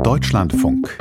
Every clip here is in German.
Deutschlandfunk.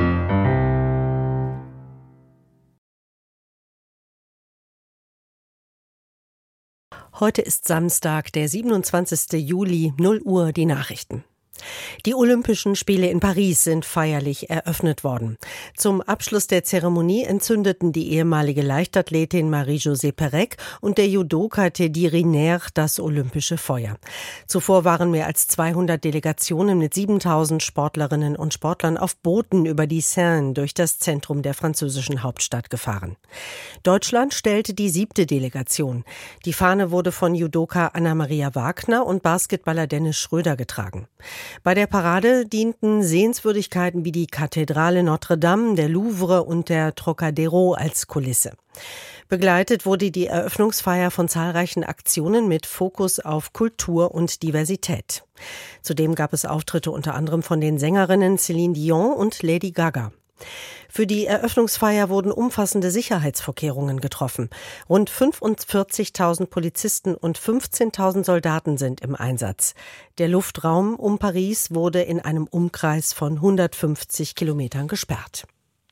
Heute ist Samstag, der 27. Juli, 0 Uhr, die Nachrichten. Die Olympischen Spiele in Paris sind feierlich eröffnet worden. Zum Abschluss der Zeremonie entzündeten die ehemalige Leichtathletin Marie-Josée Pérec und der Judoka Teddy Riner das olympische Feuer. Zuvor waren mehr als 200 Delegationen mit 7000 Sportlerinnen und Sportlern auf Booten über die Seine durch das Zentrum der französischen Hauptstadt gefahren. Deutschland stellte die 7. Delegation. Die Fahne wurde von Judoka Anna-Maria Wagner und Basketballer Dennis Schröder getragen. Bei der Parade dienten Sehenswürdigkeiten wie die Kathedrale Notre-Dame, der Louvre und der Trocadero als Kulisse. Begleitet wurde die Eröffnungsfeier von zahlreichen Aktionen mit Fokus auf Kultur und Diversität. Zudem gab es Auftritte unter anderem von den Sängerinnen Céline Dion und Lady Gaga. Für die Eröffnungsfeier wurden umfassende Sicherheitsvorkehrungen getroffen. Rund 45.000 Polizisten und 15.000 Soldaten sind im Einsatz. Der Luftraum um Paris wurde in einem Umkreis von 150 Kilometern gesperrt.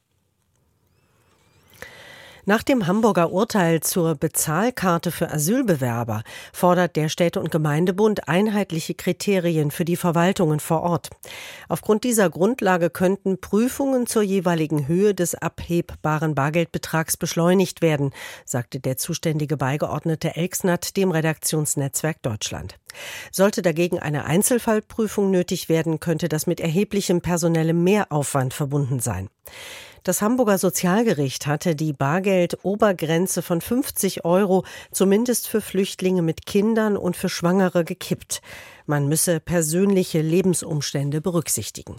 Nach dem Hamburger Urteil zur Bezahlkarte für Asylbewerber fordert der Städte- und Gemeindebund einheitliche Kriterien für die Verwaltungen vor Ort. Aufgrund dieser Grundlage könnten Prüfungen zur jeweiligen Höhe des abhebbaren Bargeldbetrags beschleunigt werden, sagte der zuständige Beigeordnete Elksnath dem Redaktionsnetzwerk Deutschland. Sollte dagegen eine Einzelfallprüfung nötig werden, könnte das mit erheblichem personellem Mehraufwand verbunden sein. Das Hamburger Sozialgericht hatte die Bargeldobergrenze von 50 € zumindest für Flüchtlinge mit Kindern und für Schwangere gekippt. Man müsse persönliche Lebensumstände berücksichtigen.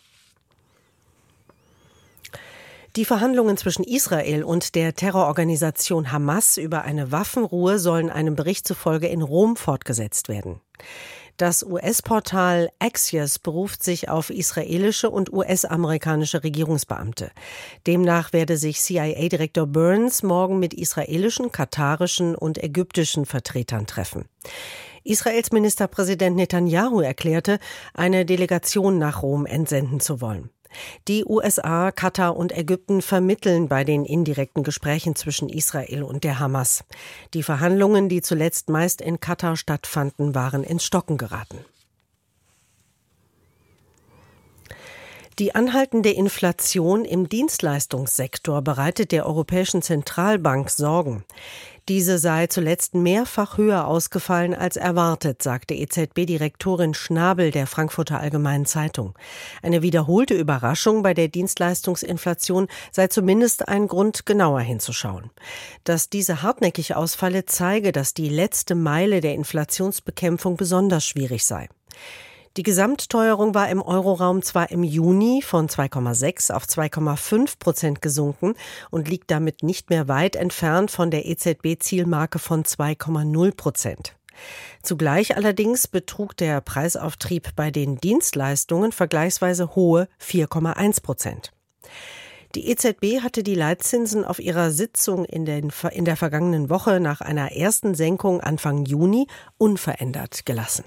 Die Verhandlungen zwischen Israel und der Terrororganisation Hamas über eine Waffenruhe sollen einem Bericht zufolge in Rom fortgesetzt werden. Das US-Portal Axios beruft sich auf israelische und US-amerikanische Regierungsbeamte. Demnach werde sich CIA-Direktor Burns morgen mit israelischen, katarischen und ägyptischen Vertretern treffen. Israels Ministerpräsident Netanyahu erklärte, eine Delegation nach Rom entsenden zu wollen. Die USA, Katar und Ägypten vermitteln bei den indirekten Gesprächen zwischen Israel und der Hamas. Die Verhandlungen, die zuletzt meist in Katar stattfanden, waren ins Stocken geraten. Die anhaltende Inflation im Dienstleistungssektor bereitet der Europäischen Zentralbank Sorgen. Diese sei zuletzt mehrfach höher ausgefallen als erwartet, sagte EZB-Direktorin Schnabel der Frankfurter Allgemeinen Zeitung. Eine wiederholte Überraschung bei der Dienstleistungsinflation sei zumindest ein Grund, genauer hinzuschauen. Dass diese hartnäckig ausfalle, zeige, dass die letzte Meile der Inflationsbekämpfung besonders schwierig sei. Die Gesamtteuerung war im Euroraum zwar im Juni von 2,6 auf 2,5% gesunken und liegt damit nicht mehr weit entfernt von der EZB-Zielmarke von 2,0%. Zugleich allerdings betrug der Preisauftrieb bei den Dienstleistungen vergleichsweise hohe 4,1%. Die EZB hatte die Leitzinsen auf ihrer Sitzung in der vergangenen Woche nach einer ersten Senkung Anfang Juni unverändert gelassen.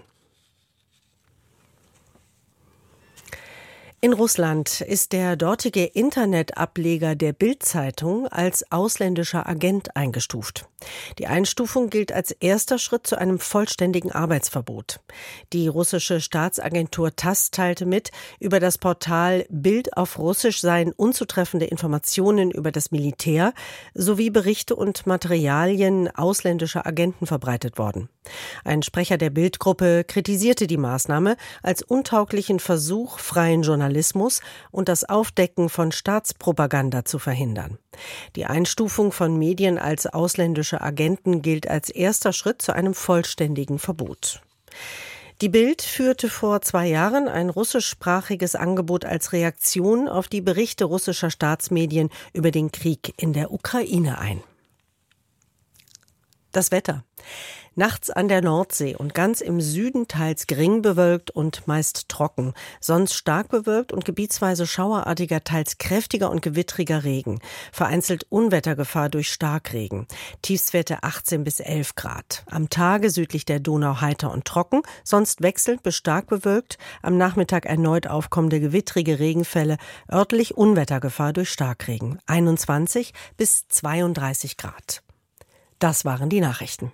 In Russland ist der dortige Internetableger der Bild-Zeitung als ausländischer Agent eingestuft. Die Einstufung gilt als erster Schritt zu einem vollständigen Arbeitsverbot. Die russische Staatsagentur TASS teilte mit, über das Portal Bild auf Russisch seien unzutreffende Informationen über das Militär sowie Berichte und Materialien ausländischer Agenten verbreitet worden. Ein Sprecher der Bild-Gruppe kritisierte die Maßnahme als untauglichen Versuch, freien Journalismus und das Aufdecken von Staatspropaganda zu verhindern. Die Einstufung von Medien als ausländische Agenten gilt als erster Schritt zu einem vollständigen Verbot. Die Bild führte vor 2 Jahren ein russischsprachiges Angebot als Reaktion auf die Berichte russischer Staatsmedien über den Krieg in der Ukraine ein. Das Wetter. Nachts an der Nordsee und ganz im Süden teils gering bewölkt und meist trocken. Sonst stark bewölkt und gebietsweise schauerartiger, teils kräftiger und gewittriger Regen. Vereinzelt Unwettergefahr durch Starkregen. Tiefstwerte 18 bis 11 Grad. Am Tage südlich der Donau heiter und trocken, sonst wechselnd bis stark bewölkt. Am Nachmittag erneut aufkommende gewittrige Regenfälle. Örtlich Unwettergefahr durch Starkregen. 21 bis 32 Grad. Das waren die Nachrichten.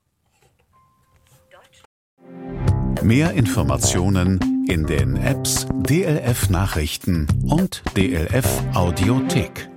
Mehr Informationen in den Apps DLF Nachrichten und DLF Audiothek.